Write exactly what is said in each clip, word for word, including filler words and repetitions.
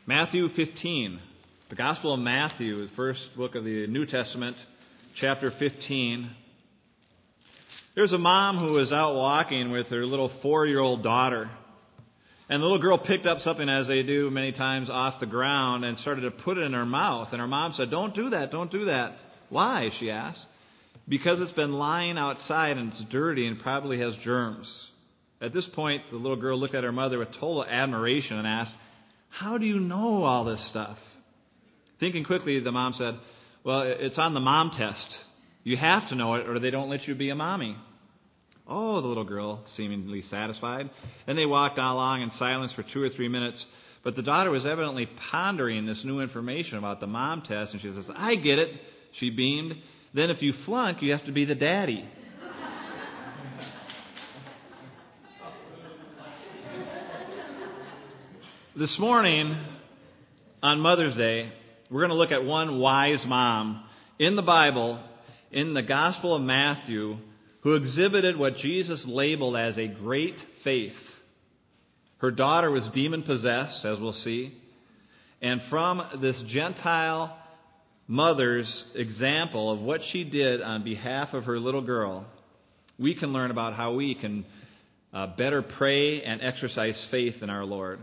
Matthew fifteen, the Gospel of Matthew, the first book of the New Testament, chapter fifteen. There's a mom who was out walking with her little four-year-old daughter. And the little girl picked up something, as they do many times, off the ground and started to put it in her mouth. And her mom said, "Don't do that, don't do that." "Why?" she asked. "Because it's been lying outside and it's dirty and probably has germs." At this point, the little girl looked at her mother with total admiration and asked, "How do you know all this stuff?" Thinking quickly, the mom said, "Well, it's on the mom test. You have to know it or they don't let you be a mommy." "Oh," the little girl, seemingly satisfied. And they walked along in silence for two or three minutes. But the daughter was evidently pondering this new information about the mom test. And she says, "I get it." She beamed. "Then if you flunk, you have to be the daddy." This morning, on Mother's Day, we're going to look at one wise mom in the Bible, in the Gospel of Matthew, who exhibited what Jesus labeled as a great faith. Her daughter was demon-possessed, as we'll see. And from this Gentile mother's example of what she did on behalf of her little girl, we can learn about how we can uh, better pray and exercise faith in our Lord.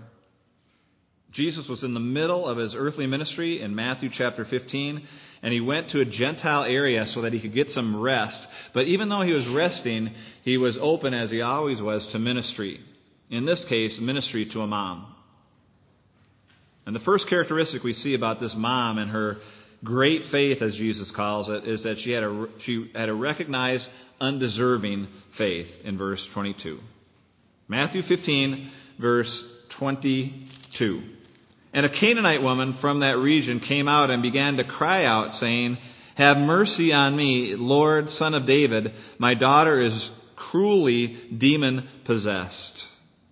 Jesus was in the middle of his earthly ministry in Matthew chapter fifteen, and he went to a Gentile area so that he could get some rest. But even though he was resting, he was open, as he always was, to ministry. In this case, ministry to a mom. And the first characteristic we see about this mom and her great faith, as Jesus calls it, is that she had a, she had a recognized undeserving faith in verse twenty-two. Matthew fifteen, verse twenty-two. "And a Canaanite woman from that region came out and began to cry out, saying, 'Have mercy on me, Lord, Son of David. My daughter is cruelly demon-possessed.'"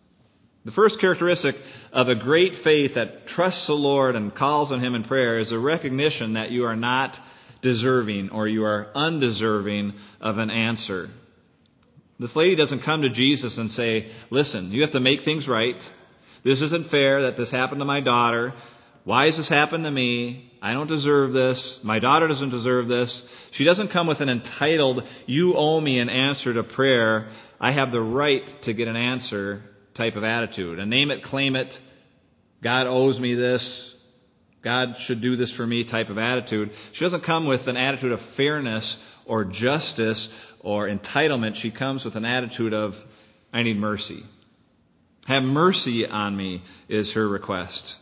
The first characteristic of a great faith that trusts the Lord and calls on Him in prayer is a recognition that you are not deserving or you are undeserving of an answer. This lady doesn't come to Jesus and say, "Listen, you have to make things right. This isn't fair that this happened to my daughter. Why has this happened to me? I don't deserve this. My daughter doesn't deserve this." She doesn't come with an entitled, "You owe me an answer to prayer. I have the right to get an answer" type of attitude. A name it, claim it, God owes me this, God should do this for me type of attitude. She doesn't come with an attitude of fairness or justice or entitlement. She comes with an attitude of, "I need mercy. Have mercy on me," is her request.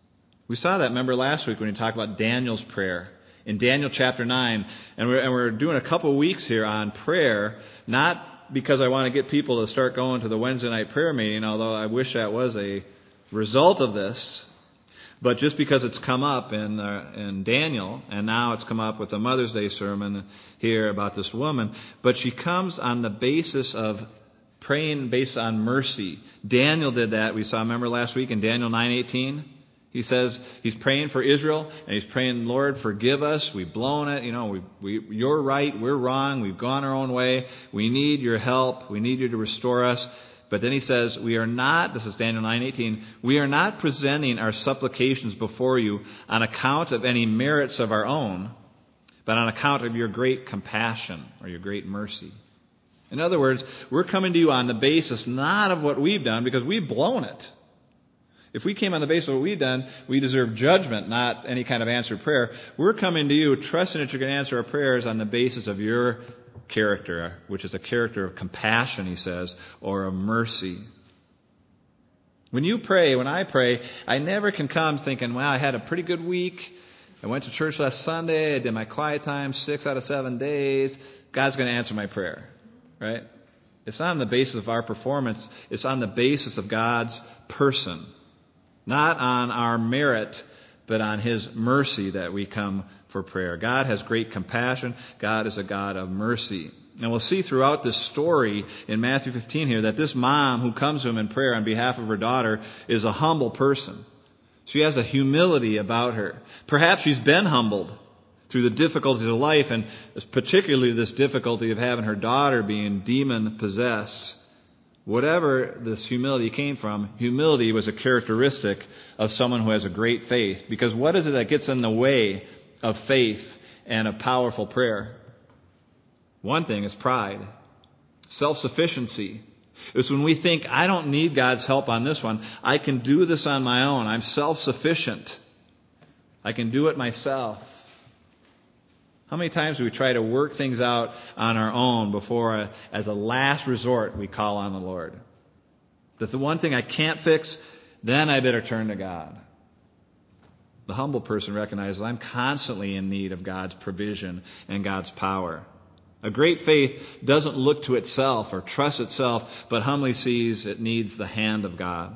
We saw that, remember, last week when we talked about Daniel's prayer in Daniel chapter nine. And we're, and we're doing a couple weeks here on prayer, not because I want to get people to start going to the Wednesday night prayer meeting, although I wish that was a result of this, but just because it's come up in, uh, in Daniel, and now it's come up with the Mother's Day sermon here about this woman. But she comes on the basis of praying based on mercy. Daniel did that. We saw, remember last week in Daniel nine eighteen? He says he's praying for Israel, and he's praying, "Lord, forgive us. We've blown it. You know, we, we, you're right. We're wrong. We've gone our own way. We need your help. We need you to restore us." But then he says, "We are not," this is Daniel nine eighteen, "we are not presenting our supplications before you on account of any merits of our own, but on account of your great compassion," or your great mercy. In other words, we're coming to you on the basis not of what we've done, because we've blown it. If we came on the basis of what we've done, we deserve judgment, not any kind of answered prayer. We're coming to you trusting that you're going to answer our prayers on the basis of your character, which is a character of compassion, he says, or of mercy. When you pray, when I pray, I never can come thinking, "Well, I had a pretty good week. I went to church last Sunday. I did my quiet time six out of seven days. God's going to answer my prayer." Right? It's not on the basis of our performance. It's on the basis of God's person. Not on our merit, but on His mercy that we come for prayer. God has great compassion. God is a God of mercy. And we'll see throughout this story in Matthew fifteen here that this mom who comes to Him in prayer on behalf of her daughter is a humble person. She has a humility about her. Perhaps she's been humbled through the difficulties of life, and particularly this difficulty of having her daughter being demon-possessed. Whatever this humility came from, humility was a characteristic of someone who has a great faith. Because what is it that gets in the way of faith and a powerful prayer? One thing is pride, self-sufficiency. It's when we think, I don't need God's help on this one. I can do this on my own. I'm self-sufficient. I can do it myself. How many times do we try to work things out on our own before, a, as a last resort, we call on the Lord? That the one thing I can't fix, then I better turn to God. The humble person recognizes I'm constantly in need of God's provision and God's power. A great faith doesn't look to itself or trust itself, but humbly sees it needs the hand of God.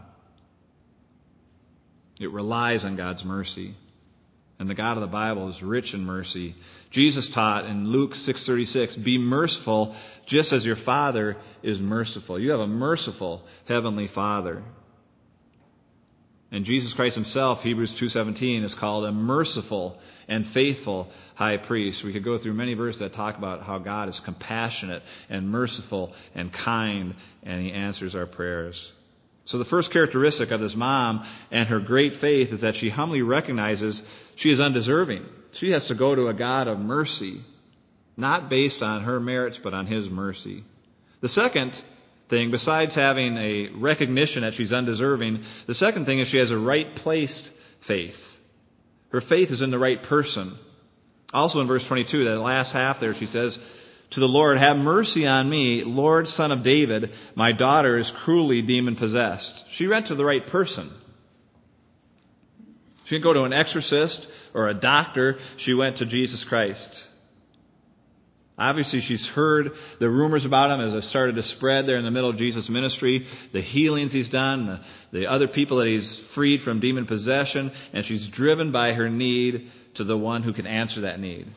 It relies on God's mercy. And the God of the Bible is rich in mercy. Jesus taught in Luke six thirty-six, be merciful just as your Father is merciful. You have a merciful Heavenly Father. And Jesus Christ himself, Hebrews two seventeen, is called a merciful and faithful high priest. We could go through many verses that talk about how God is compassionate and merciful and kind, and he answers our prayers. So the first characteristic of this mom and her great faith is that she humbly recognizes she is undeserving. She has to go to a God of mercy, not based on her merits, but on his mercy. The second thing, besides having a recognition that she's undeserving, the second thing is she has a right-placed faith. Her faith is in the right person. Also in verse twenty-two, that last half there, she says, to the Lord, have mercy on me, Lord, Son of David. My daughter is cruelly demon-possessed. She went to the right person. She didn't go to an exorcist or a doctor. She went to Jesus Christ. Obviously, she's heard the rumors about him as it started to spread there in the middle of Jesus' ministry, the healings he's done, the, the other people that he's freed from demon possession, and she's driven by her need to the one who can answer that need.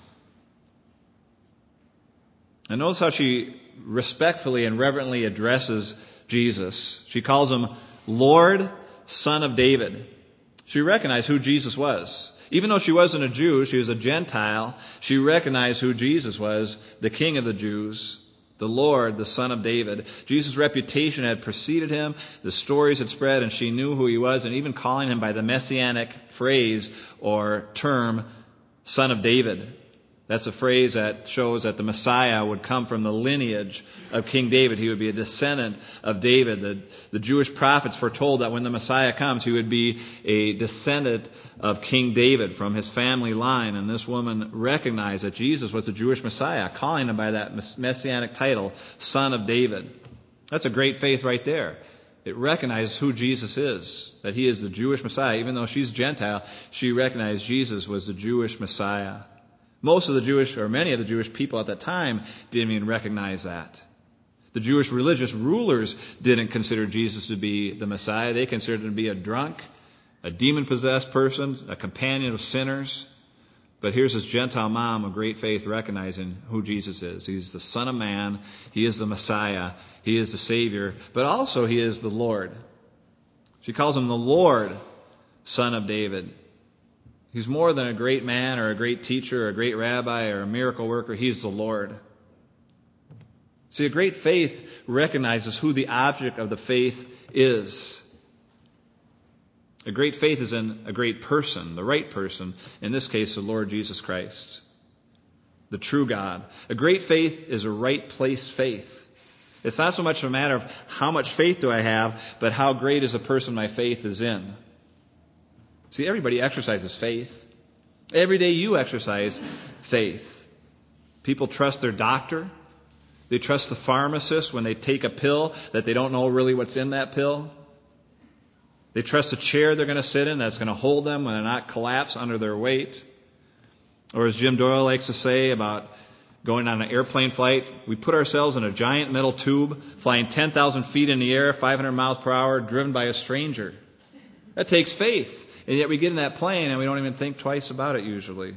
And notice how she respectfully and reverently addresses Jesus. She calls him Lord, Son of David. She recognized who Jesus was. Even though she wasn't a Jew, she was a Gentile, she recognized who Jesus was, the King of the Jews, the Lord, the Son of David. Jesus' reputation had preceded him, the stories had spread, and she knew who he was, and even calling him by the messianic phrase or term, Son of David. That's a phrase that shows that the Messiah would come from the lineage of King David. He would be a descendant of David. The, the Jewish prophets foretold that when the Messiah comes, he would be a descendant of King David from his family line. And this woman recognized that Jesus was the Jewish Messiah, calling him by that messianic title, Son of David. That's a great faith right there. It recognizes who Jesus is, that he is the Jewish Messiah. Even though she's Gentile, she recognized Jesus was the Jewish Messiah. Most of the Jewish, or many of the Jewish people at that time didn't even recognize that. The Jewish religious rulers didn't consider Jesus to be the Messiah. They considered him to be a drunk, a demon-possessed person, a companion of sinners. But here's this Gentile mom of great faith recognizing who Jesus is. He's the Son of Man. He is the Messiah. He is the Savior. But also he is the Lord. She calls him the Lord, Son of David. He's more than a great man or a great teacher or a great rabbi or a miracle worker. He's the Lord. See, a great faith recognizes who the object of the faith is. A great faith is in a great person, the right person, in this case, the Lord Jesus Christ, the true God. A great faith is a right-placed faith. It's not so much a matter of how much faith do I have, but how great is the person my faith is in. See, everybody exercises faith. Every day you exercise faith. People trust their doctor. They trust the pharmacist when they take a pill that they don't know really what's in that pill. They trust the chair they're going to sit in that's going to hold them when they're not collapse under their weight. Or as Jim Doyle likes to say about going on an airplane flight, we put ourselves in a giant metal tube, flying ten thousand feet in the air, five hundred miles per hour, driven by a stranger. That takes faith. And yet we get in that plane and we don't even think twice about it usually.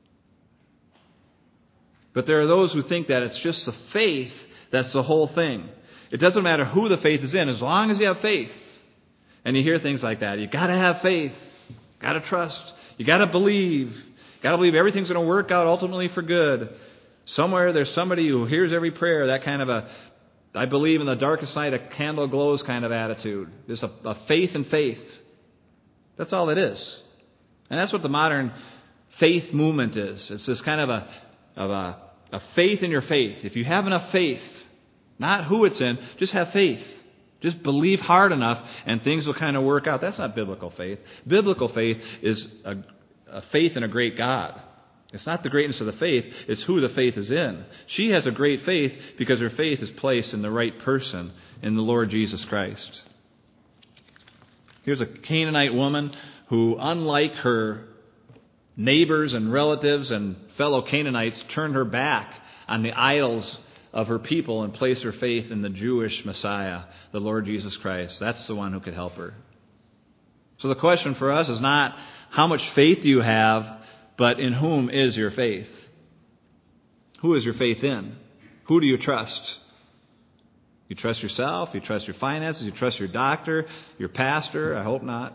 But there are those who think that it's just the faith that's the whole thing. It doesn't matter who the faith is in, as long as you have faith. And you hear things like that. You got to have faith. Got to trust. You got to believe. Got to believe everything's going to work out ultimately for good. Somewhere there's somebody who hears every prayer. That kind of a I believe in the darkest night a candle glows kind of attitude. Just a, a faith in faith. That's all it is. And that's what the modern faith movement is. It's this kind of a of a, a faith in your faith. If you have enough faith, not who it's in, just have faith. Just believe hard enough and things will kind of work out. That's not biblical faith. Biblical faith is a, a faith in a great God. It's not the greatness of the faith, it's who the faith is in. She has a great faith because her faith is placed in the right person, in the Lord Jesus Christ. Here's a Canaanite woman who, unlike her neighbors and relatives and fellow Canaanites, turned her back on the idols of her people and placed her faith in the Jewish Messiah, the Lord Jesus Christ. That's the one who could help her. So the question for us is not how much faith do you have, but in whom is your faith? Who is your faith in? Who do you trust? You trust yourself? You trust your finances? You trust your doctor? Your pastor? I hope not.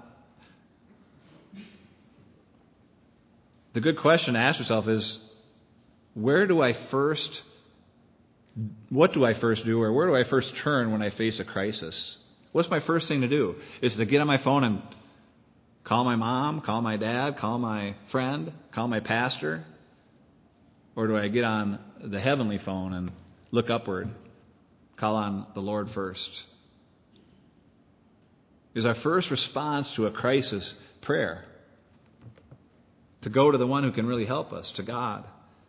The good question to ask yourself is, where do I first, what do I first do, or where do I first turn when I face a crisis? What's my first thing to do? Is it to get on my phone and call my mom, call my dad, call my friend, call my pastor? Or do I get on the heavenly phone and look upward, call on the Lord first? Is our first response to a crisis prayer? To go to the one who can really help us, to God.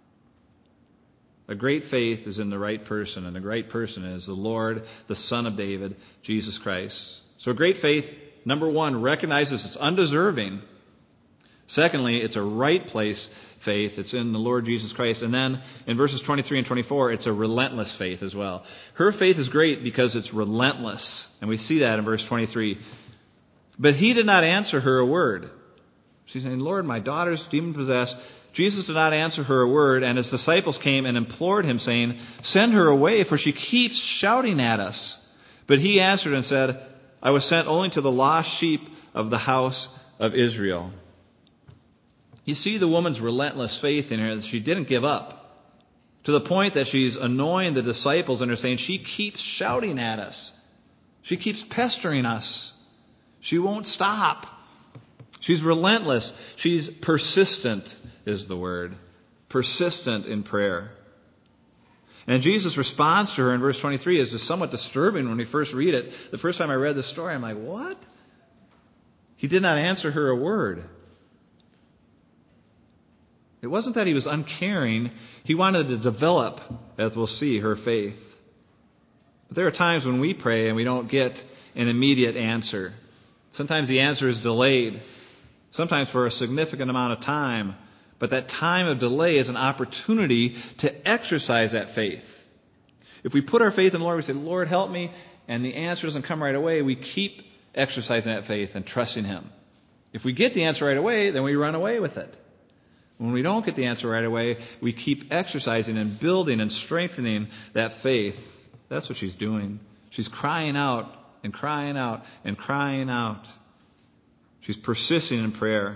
A great faith is in the right person, and the right person is the Lord, the Son of David, Jesus Christ. So a great faith, number one, recognizes it's undeserving. Secondly, it's a right place faith. It's in the Lord Jesus Christ. And then in verses twenty-three and twenty-four, it's a relentless faith as well. Her faith is great because it's relentless. And we see that in verse twenty-three. But he did not answer her a word. She's saying, Lord, my daughter's demon-possessed. Jesus did not answer her a word, and his disciples came and implored him, saying, send her away, for she keeps shouting at us. But he answered and said, I was sent only to the lost sheep of the house of Israel. You see the woman's relentless faith in her, that she didn't give up, to the point that she's annoying the disciples and are saying, she keeps shouting at us. She keeps pestering us. She won't stop. She's relentless. She's persistent, is the word. Persistent in prayer. And Jesus' response to her in verse twenty-three is just somewhat disturbing when we first read it. The first time I read the story, I'm like, what? He did not answer her a word. It wasn't that he was uncaring. He wanted to develop, as we'll see, her faith. But there are times when we pray and we don't get an immediate answer. Sometimes the answer is delayed. Sometimes for a significant amount of time. But that time of delay is an opportunity to exercise that faith. If we put our faith in the Lord, we say, Lord, help me, and the answer doesn't come right away, we keep exercising that faith and trusting Him. If we get the answer right away, then we run away with it. When we don't get the answer right away, we keep exercising and building and strengthening that faith. That's what she's doing. She's crying out and crying out and crying out. She's persisting in prayer.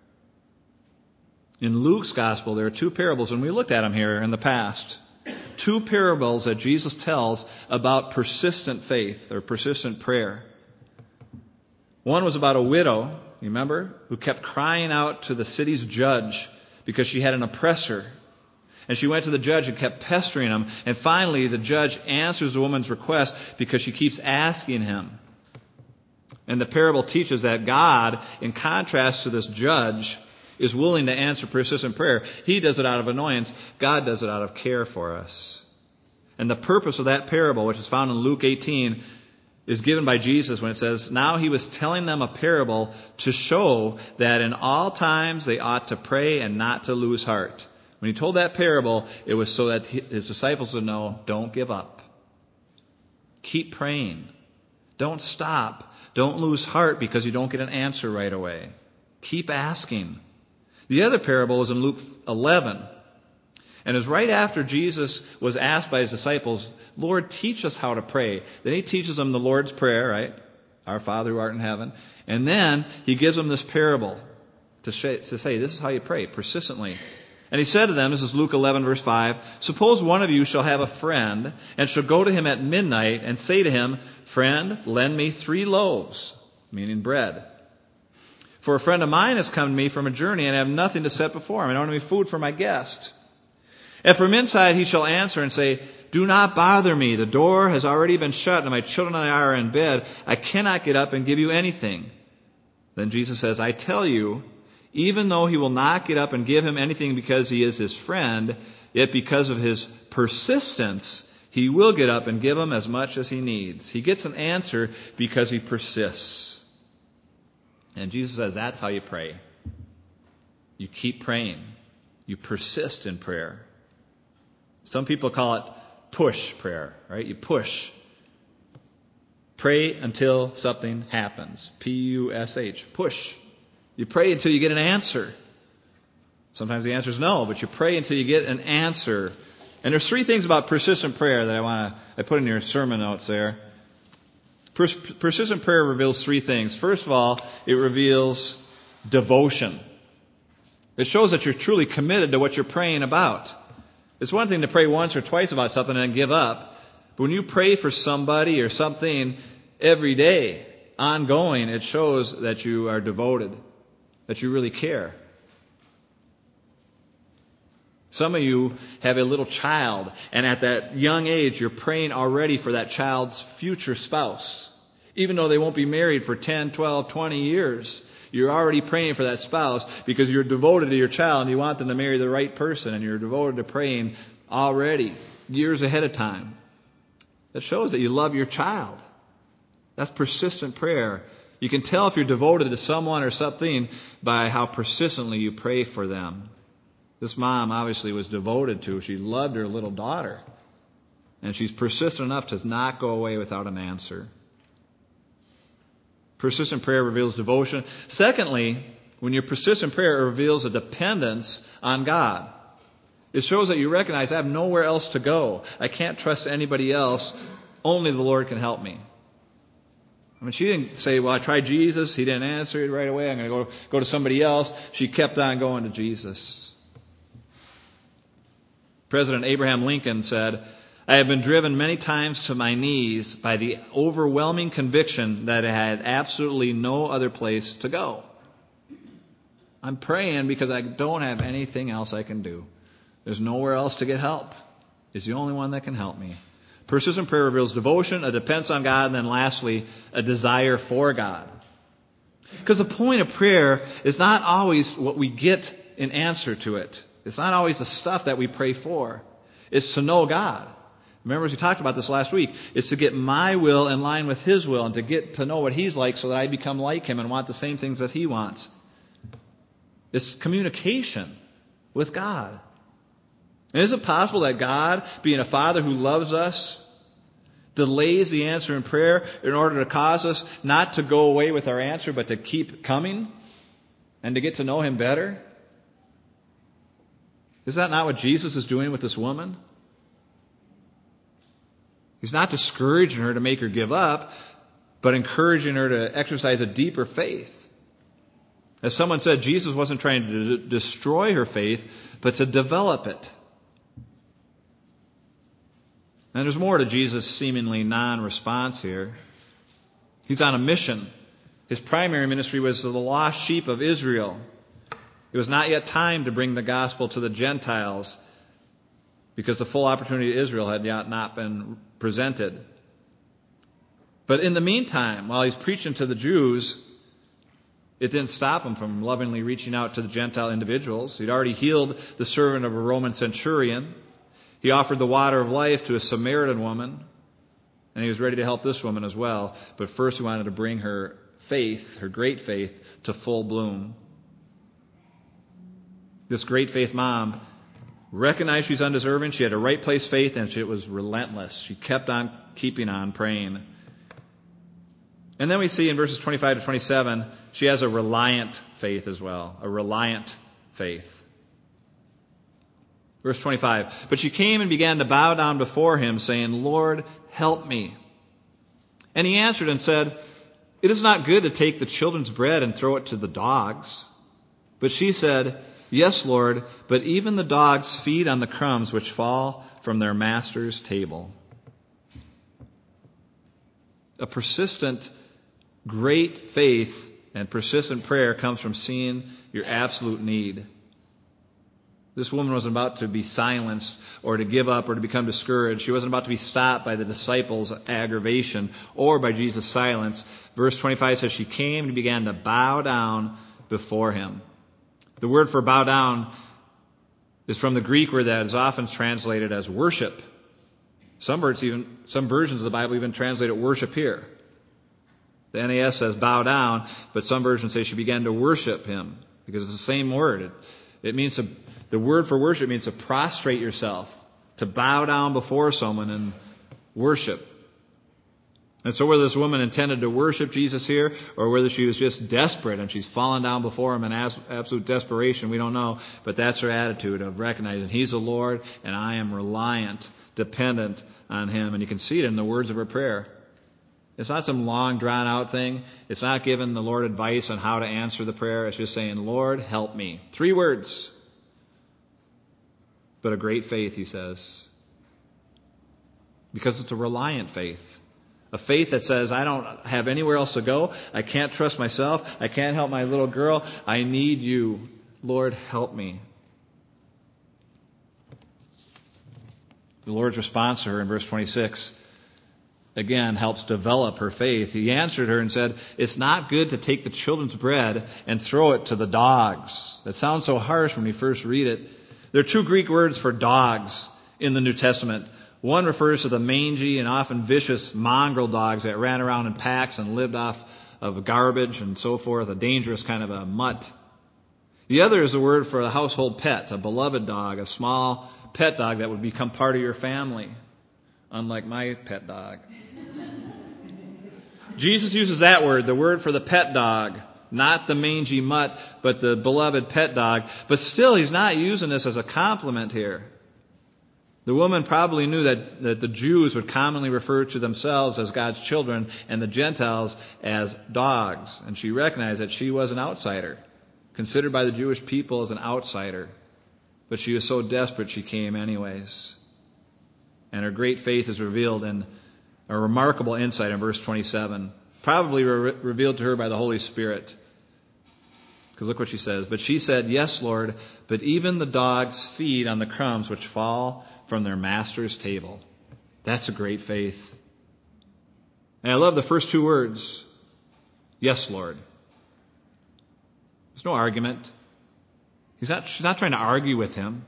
In Luke's gospel, there are two parables, and we looked at them here in the past. Two parables that Jesus tells about persistent faith or persistent prayer. One was about a widow, you remember, who kept crying out to the city's judge because she had an oppressor. And she went to the judge and kept pestering him. And finally, the judge answers the woman's request because she keeps asking him. And the parable teaches that God, in contrast to this judge, is willing to answer persistent prayer. He does it out of annoyance. God does it out of care for us. And the purpose of that parable, which is found in Luke eighteen, is given by Jesus when it says, now he was telling them a parable to show that in all times they ought to pray and not to lose heart. When he told that parable, it was so that his disciples would know, don't give up. Keep praying. Don't stop. Don't lose heart because you don't get an answer right away. Keep asking. The other parable was in Luke eleven. And it was right after Jesus was asked by his disciples, Lord, teach us how to pray. Then he teaches them the Lord's Prayer, right? Our Father who art in heaven. And then he gives them this parable to say, this is how you pray, persistently. And he said to them, this is Luke eleven, verse five, suppose one of you shall have a friend, and shall go to him at midnight, and say to him, friend, lend me three loaves, meaning bread. For a friend of mine has come to me from a journey, and I have nothing to set before him. I don't have any food for my guest. And from inside he shall answer and say, do not bother me. The door has already been shut, and my children and I are in bed. I cannot get up and give you anything. Then Jesus says, I tell you, even though he will not get up and give him anything because he is his friend, yet because of his persistence, he will get up and give him as much as he needs. He gets an answer because he persists. And Jesus says, that's how you pray. You keep praying. You persist in prayer. Some people call it push prayer, right? You push. Pray until something happens. P U S H. Push. You pray until you get an answer. Sometimes the answer is no, but you pray until you get an answer. And there's three things about persistent prayer that I want to, I put in your sermon notes there. Pers- persistent prayer reveals three things. First of all, it reveals devotion. It shows that you're truly committed to what you're praying about. It's one thing to pray once or twice about something and then give up. But when you pray for somebody or something every day, ongoing, it shows that you are devoted, that you really care. Some of you have a little child, and at that young age, you're praying already for that child's future spouse. Even though they won't be married for ten, twelve, twenty years, you're already praying for that spouse because you're devoted to your child and you want them to marry the right person, and you're devoted to praying already, years ahead of time. That shows that you love your child. That's persistent prayer. You can tell if you're devoted to someone or something by how persistently you pray for them. This mom obviously was devoted to, she loved her little daughter. And she's persistent enough to not go away without an answer. Persistent prayer reveals devotion. Secondly, when you're persistent in prayer, it reveals a dependence on God. It shows that you recognize I have nowhere else to go. I can't trust anybody else. Only the Lord can help me. I mean, she didn't say, well, I tried Jesus. He didn't answer it right away. I'm going to go, go to somebody else. She kept on going to Jesus. President Abraham Lincoln said, I have been driven many times to my knees by the overwhelming conviction that I had absolutely no other place to go. I'm praying because I don't have anything else I can do. There's nowhere else to get help. He's the only one that can help me. Persistent prayer reveals devotion, a dependence on God, and then lastly, a desire for God. Because the point of prayer is not always what we get in answer to it. It's not always the stuff that we pray for. It's to know God. Remember, as we talked about this last week, it's to get my will in line with His will and to get to know what He's like so that I become like Him and want the same things that He wants. It's communication with God. And is it possible that God, being a Father who loves us, delays the answer in prayer in order to cause us not to go away with our answer, but to keep coming and to get to know Him better? Is that not what Jesus is doing with this woman? He's not discouraging her to make her give up, but encouraging her to exercise a deeper faith. As someone said, Jesus wasn't trying to d- destroy her faith, but to develop it. And there's more to Jesus' seemingly non-response here. He's on a mission. His primary ministry was to the lost sheep of Israel. It was not yet time to bring the gospel to the Gentiles because the full opportunity to Israel had yet not been presented. But in the meantime, while he's preaching to the Jews, it didn't stop him from lovingly reaching out to the Gentile individuals. He'd already healed the servant of a Roman centurion. He offered the water of life to a Samaritan woman, and he was ready to help this woman as well. But first he wanted to bring her faith, her great faith, to full bloom. This great faith mom recognized she's undeserving. She had a right place faith, and it was relentless. She kept on keeping on praying. And then we see in verses twenty-five to twenty-seven, she has a reliant faith as well, a reliant faith. Verse twenty-five, but she came and began to bow down before him, saying, Lord, help me. And he answered and said, it is not good to take the children's bread and throw it to the dogs. But she said, "Yes, Lord, but even the dogs feed on the crumbs which fall from their master's table." A persistent, great faith and persistent prayer comes from seeing your absolute need. This woman wasn't about to be silenced or to give up or to become discouraged. She wasn't about to be stopped by the disciples' aggravation or by Jesus' silence. Verse twenty-five says she came and began to bow down before him. The word for bow down is from the Greek word that is often translated as worship. Some versions, even, some versions of the Bible even translate it worship here. The N A S says bow down, but some versions say she began to worship him because it's the same word. It, it means to, the word for worship means to prostrate yourself, to bow down before someone and worship. And so whether this woman intended to worship Jesus here or whether she was just desperate and she's fallen down before him in absolute desperation, we don't know. But that's her attitude of recognizing he's the Lord and I am reliant, dependent on him. And you can see it in the words of her prayer. It's not some long, drawn-out thing. It's not giving the Lord advice on how to answer the prayer. It's just saying, Lord, help me. Three words. But a great faith, he says. Because it's a reliant faith. A faith that says, I don't have anywhere else to go. I can't trust myself. I can't help my little girl. I need you. Lord, help me. The Lord's response to her in verse twenty-six again helps develop her faith. He answered her and said, it's not good to take the children's bread and throw it to the dogs. That sounds so harsh when you first read it. There are two Greek words for dogs in the New Testament. One refers to the mangy and often vicious mongrel dogs that ran around in packs and lived off of garbage and so forth, a dangerous kind of a mutt. The other is a word for a household pet, a beloved dog, a small pet dog that would become part of your family, unlike my pet dog. Jesus uses that word, the word for the pet dog, not the mangy mutt, but the beloved pet dog. But still, he's not using this as a compliment here. The woman probably knew that, that the Jews would commonly refer to themselves as God's children and the Gentiles as dogs. And she recognized that she was an outsider, considered by the Jewish people as an outsider. But she was so desperate she came anyways. And her great faith is revealed in a remarkable insight in verse twenty-seven, probably re- revealed to her by the Holy Spirit. Because look what she says. But she said, yes, Lord, but even the dogs feed on the crumbs which fall from their master's table. That's a great faith. And I love the first two words. Yes, Lord. There's no argument. He's not, she's not trying to argue with him.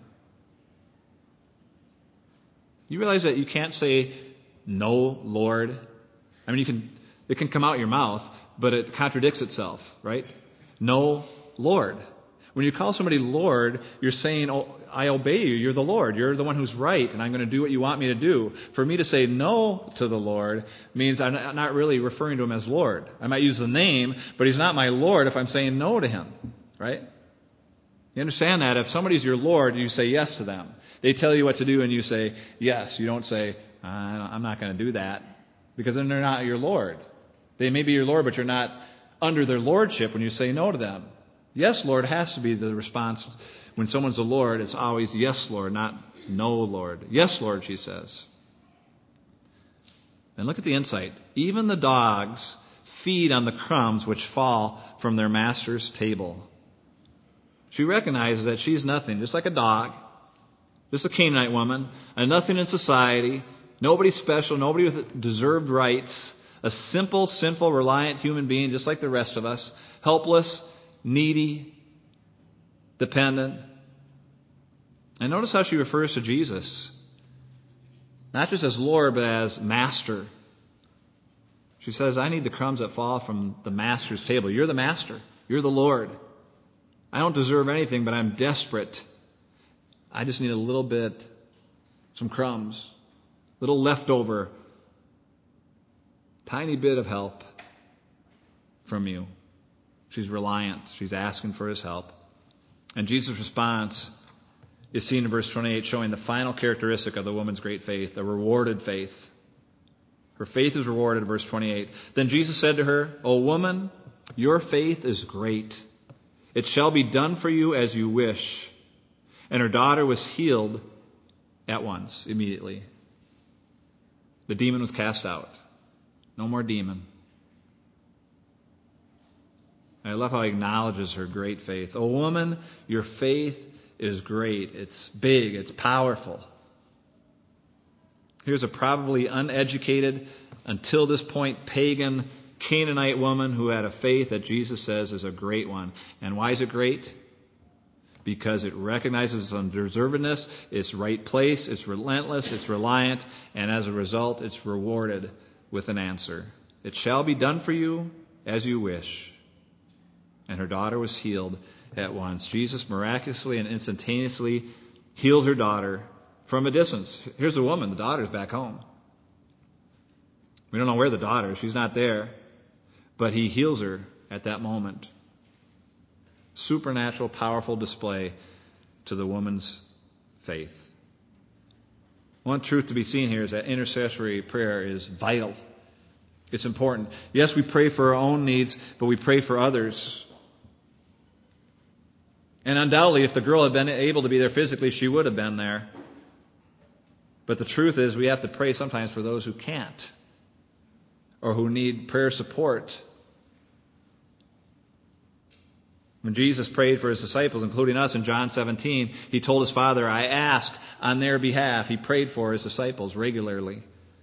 You realize that you can't say, no, Lord. I mean, you can, it can come out your mouth, but it contradicts itself, right? No, Lord. When you call somebody Lord, you're saying, oh, I obey you. You're the Lord. You're the one who's right, and I'm going to do what you want me to do. For me to say no to the Lord means I'm not really referring to him as Lord. I might use the name, but he's not my Lord if I'm saying no to him, right? You understand that? If somebody's your Lord, you say yes to them. They tell you what to do, and you say yes. You don't say, I'm not going to do that, because then they're not your Lord. They may be your Lord, but you're not under their lordship when you say no to them. Yes, Lord has to be the response. When someone's a Lord, it's always yes, Lord, not no, Lord. Yes, Lord, she says. And look at the insight. Even the dogs feed on the crumbs which fall from their master's table. She recognizes that she's nothing, just like a dog, just a Canaanite woman, a nothing in society, nobody special, nobody with deserved rights, a simple, sinful, reliant human being just like the rest of us, helpless, needy, dependent. And notice how she refers to Jesus. Not just as Lord, but as Master. She says, I need the crumbs that fall from the Master's table. You're the Master. You're the Lord. I don't deserve anything, but I'm desperate. I just need a little bit, some crumbs, a little leftover, tiny bit of help from you. She's reliant. She's asking for his help. And Jesus' response is seen in verse twenty-eight, showing the final characteristic of the woman's great faith, a rewarded faith. Her faith is rewarded, verse twenty-eight. Then Jesus said to her, O woman, your faith is great. It shall be done for you as you wish. And her daughter was healed at once, immediately. The demon was cast out. No more demon. I love how he acknowledges her great faith. O woman, your faith is great. It's big. It's powerful. Here's a probably uneducated, until this point, pagan Canaanite woman who had a faith that Jesus says is a great one. And why is it great? Because it recognizes its undeservedness, its right place, it's relentless, it's reliant, and as a result, it's rewarded with an answer. It shall be done for you as you wish. And her daughter was healed at once. Jesus miraculously and instantaneously healed her daughter from a distance. Here's the woman. The daughter's back home. We don't know where the daughter is. She's not there. But he heals her at that moment. Supernatural, powerful display to the woman's faith. One truth to be seen here is that intercessory prayer is vital. It's important. Yes, we pray for our own needs, but we pray for others. And undoubtedly, if the girl had been able to be there physically, she would have been there. But the truth is, we have to pray sometimes for those who can't, or who need prayer support. When Jesus prayed for his disciples, including us in John seventeen, he told his Father, I ask on their behalf. He prayed for his disciples regularly.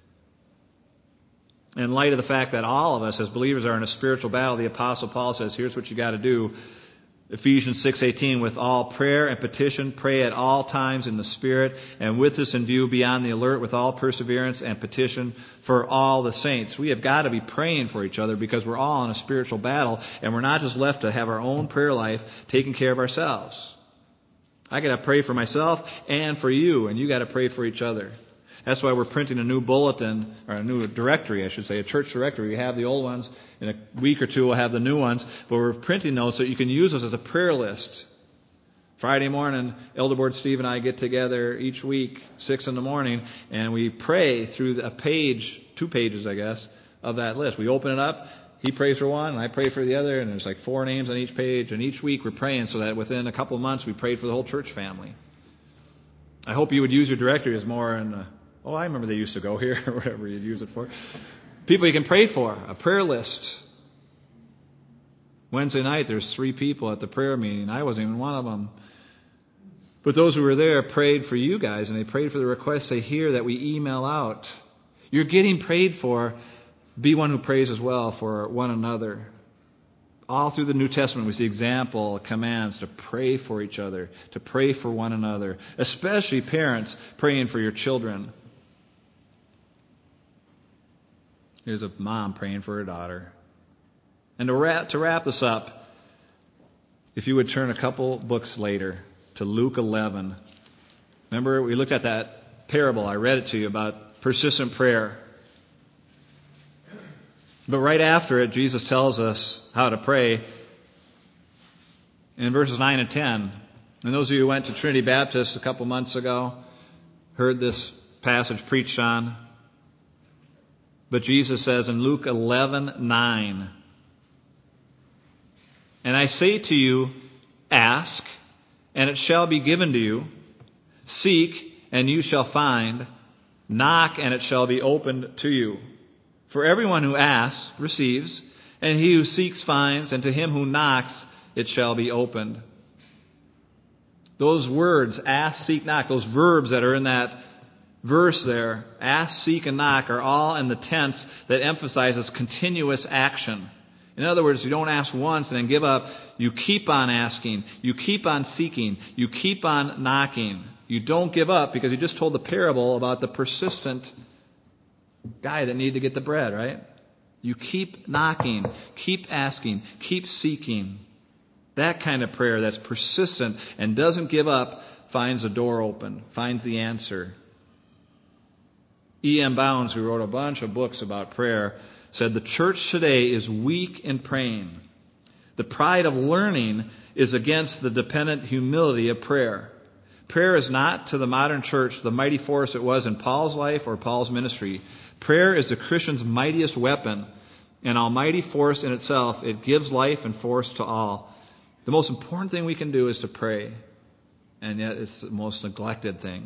In light of the fact that all of us as believers are in a spiritual battle, the Apostle Paul says, here's what you got to do. Ephesians six eighteen, with all prayer and petition, pray at all times in the Spirit, and with this in view, be on the alert with all perseverance and petition for all the saints. We have got to be praying for each other because we're all in a spiritual battle, and we're not just left to have our own prayer life taking care of ourselves. I got to pray for myself and for you, and you got to pray for each other. That's why we're printing a new bulletin, or a new directory, I should say, a church directory. We have the old ones. In a week or two, we'll have the new ones. But we're printing those so you can use those as a prayer list. Friday morning, Elder Board Steve and I get together each week, six in the morning, and we pray through a page, two pages, I guess, of that list. We open it up. He prays for one, and I pray for the other, and there's like four names on each page. And each week we're praying so that within a couple of months we prayed for the whole church family. I hope you would use your directory as more in a Oh, I remember they used to go here, or whatever you'd use it for. People you can pray for, a prayer list. Wednesday night, there's three people at the prayer meeting. I wasn't even one of them. But those who were there prayed for you guys, and they prayed for the requests they hear that we email out. You're getting prayed for. Be one who prays as well for one another. All through the New Testament, we see example, commands to pray for each other, to pray for one another, especially parents praying for your children. Here's a mom praying for her daughter. And to wrap, to wrap this up, if you would turn a couple books later to Luke eleven. Remember, we looked at that parable. I read it to you about persistent prayer. But right after it, Jesus tells us how to pray in verses nine and ten. And those of you who went to Trinity Baptist a couple months ago heard this passage preached on. But Jesus says in Luke eleven nine, and I say to you, ask, and it shall be given to you. Seek, and you shall find. Knock, and it shall be opened to you. For everyone who asks receives, and he who seeks finds, and to him who knocks it shall be opened. Those words, ask, seek, knock, those verbs that are in that verse there, ask, seek, and knock, are all in the tense that emphasizes continuous action. In other words, you don't ask once and then give up. You keep on asking. You keep on seeking. You keep on knocking. You don't give up because you just told the parable about the persistent guy that needed to get the bread, right? You keep knocking, keep asking, keep seeking. That kind of prayer that's persistent and doesn't give up finds a door open, finds the answer. E M Bounds, who wrote a bunch of books about prayer, said the church today is weak in praying. The pride of learning is against the dependent humility of prayer. Prayer is not to the modern church the mighty force it was in Paul's life or Paul's ministry. Prayer is the Christian's mightiest weapon, an almighty force in itself. It gives life and force to all. The most important thing we can do is to pray, and yet it's the most neglected thing.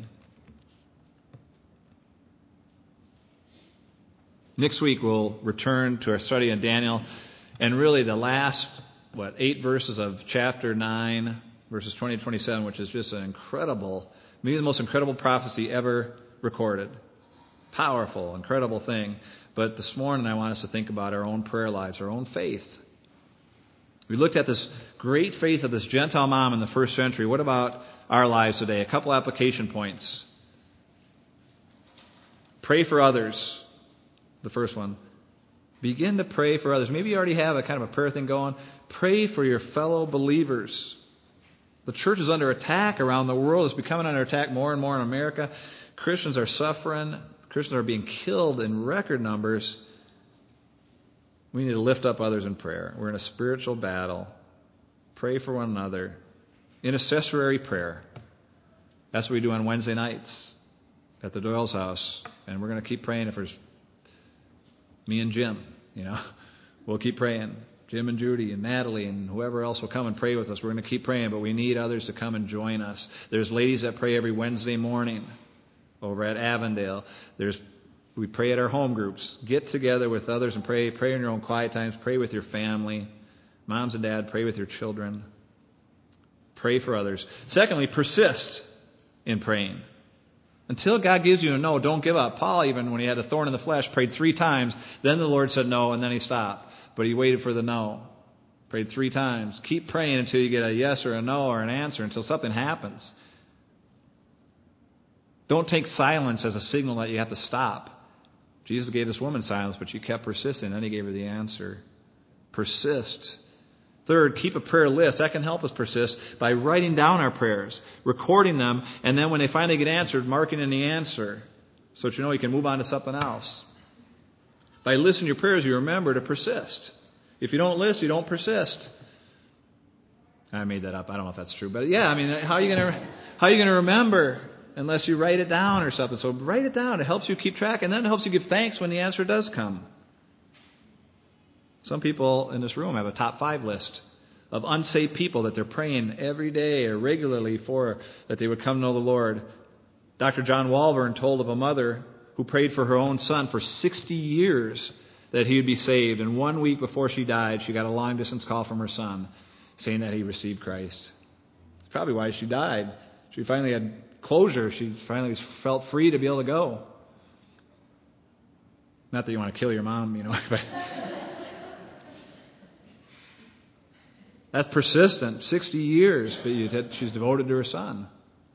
Next week we'll return to our study in Daniel, and really the last, what, eight verses of chapter nine, verses twenty to twenty-seven, which is just an incredible, maybe the most incredible prophecy ever recorded. Powerful, incredible thing. But this morning I want us to think about our own prayer lives, our own faith. We looked at this great faith of this Gentile mom in the first century. What about our lives today? A couple application points. Pray for others. The first one. Begin to pray for others. Maybe you already have a kind of a prayer thing going. Pray for your fellow believers. The church is under attack around the world. It's becoming under attack more and more in America. Christians are suffering. Christians are being killed in record numbers. We need to lift up others in prayer. We're in a spiritual battle. Pray for one another. Intercessory prayer. That's what we do on Wednesday nights at the Doyle's house. And we're going to keep praying if there's me and Jim, you know. We'll keep praying. Jim and Judy and Natalie and whoever else will come and pray with us. We're going to keep praying, but we need others to come and join us. There's ladies that pray every Wednesday morning over at Avondale. There's We pray at our home groups. Get together with others and pray. Pray in your own quiet times. Pray with your family. Moms and dad, pray with your children. Pray for others. Secondly, persist in praying. Until God gives you a no, don't give up. Paul, even when he had a thorn in the flesh, prayed three times. Then the Lord said no, and then he stopped. But he waited for the no. Prayed three times. Keep praying until you get a yes or a no or an answer, until something happens. Don't take silence as a signal that you have to stop. Jesus gave this woman silence, but she kept persisting. Then he gave her the answer. Persist. Third, keep a prayer list. That can help us persist by writing down our prayers, recording them, and then when they finally get answered, marking in the answer so that you know you can move on to something else. By listing your prayers, you remember to persist. If you don't list, you don't persist. I made that up. I don't know if that's true. But yeah, I mean, how are you going to how are you going to remember unless you write it down or something? So write it down. It helps you keep track, and then it helps you give thanks when the answer does come. Some people in this room have a top five list of unsaved people that they're praying every day or regularly for, that they would come to know the Lord. Doctor John Walburn told of a mother who prayed for her own son for sixty years that he would be saved. And one week before she died, she got a long-distance call from her son saying that he received Christ. It's probably why she died. She finally had closure. She finally felt free to be able to go. Not that you want to kill your mom, you know, but that's persistent. sixty years, but she's devoted to her son.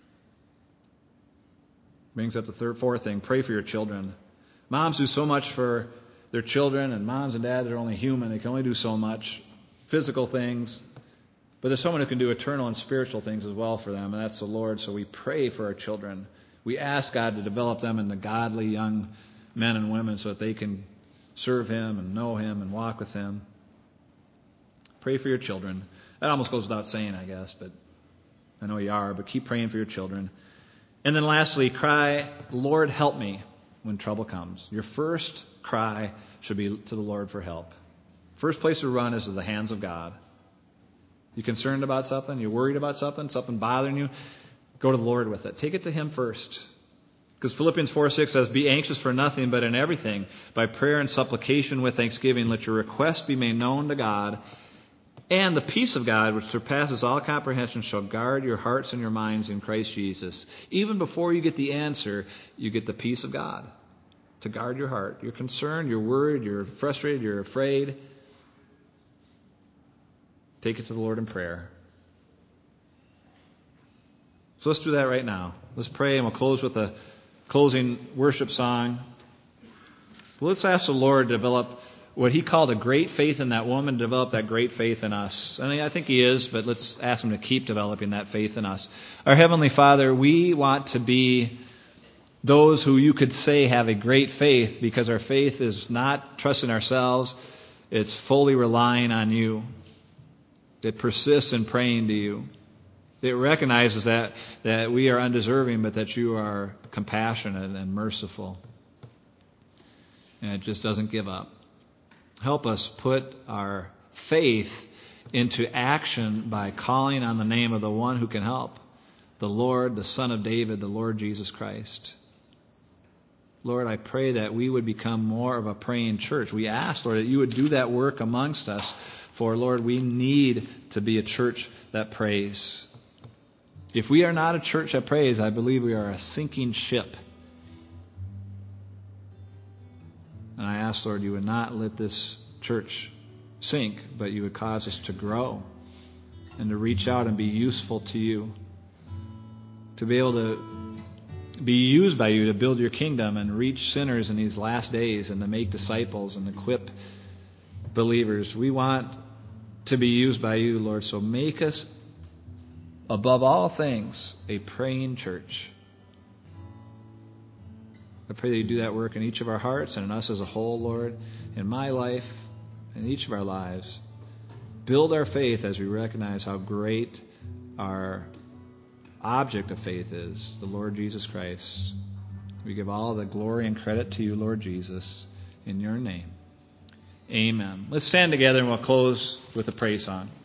Brings up the third, fourth thing. Pray for your children. Moms do so much for their children, and moms and dads are only human. They can only do so much. Physical things. But there's someone who can do eternal and spiritual things as well for them, and that's the Lord. So we pray for our children. We ask God to develop them into godly young men and women so that they can serve Him and know Him and walk with Him. Pray for your children. That almost goes without saying, I guess, but I know you are, but keep praying for your children. And then lastly, cry, Lord, help me when trouble comes. Your first cry should be to the Lord for help. First place to run is to the hands of God. You concerned about something? You're worried about something? Something bothering you? Go to the Lord with it. Take it to Him first. Because Philippians four six says, be anxious for nothing, but in everything, by prayer and supplication with thanksgiving, let your requests be made known to God. And the peace of God, which surpasses all comprehension, shall guard your hearts and your minds in Christ Jesus. Even before you get the answer, you get the peace of God to guard your heart. You're concerned, you're worried, you're frustrated, you're afraid. Take it to the Lord in prayer. So let's do that right now. Let's pray, and we'll close with a closing worship song. But let's ask the Lord to develop what He called a great faith in that woman, develop that great faith in us. And I think He is, but let's ask Him to keep developing that faith in us. Our Heavenly Father, we want to be those who you could say have a great faith, because our faith is not trusting ourselves. It's fully relying on you. It persists in praying to you. It recognizes that, that we are undeserving, but that you are compassionate and merciful. And it just doesn't give up. Help us put our faith into action by calling on the name of the one who can help, the Lord, the Son of David, the Lord Jesus Christ. Lord, I pray that we would become more of a praying church. We ask, Lord, that you would do that work amongst us. For, Lord, we need to be a church that prays. If we are not a church that prays, I believe we are a sinking ship. And I ask, Lord, you would not let this church sink, but you would cause us to grow and to reach out and be useful to you, to be able to be used by you to build your kingdom and reach sinners in these last days and to make disciples and equip believers. We want to be used by you, Lord, so make us, above all things, a praying church. I pray that you do that work in each of our hearts and in us as a whole, Lord, in my life, in each of our lives. Build our faith as we recognize how great our object of faith is, the Lord Jesus Christ. We give all the glory and credit to you, Lord Jesus, in your name. Amen. Let's stand together and we'll close with a praise song.